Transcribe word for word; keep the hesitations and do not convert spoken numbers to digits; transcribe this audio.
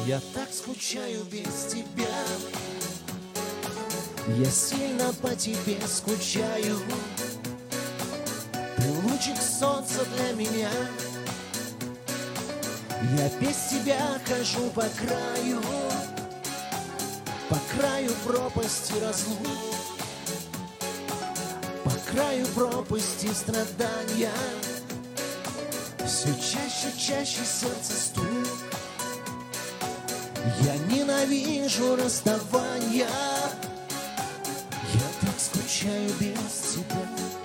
Я так скучаю без тебя. Я сильно по тебе скучаю. Ты лучик солнца для меня. Я без тебя хожу по краю, по краю пропасти разлук, по краю пропасти страдания. Все чаще, чаще сердце стук. Я ненавижу расставания. Я так скучаю без тебя.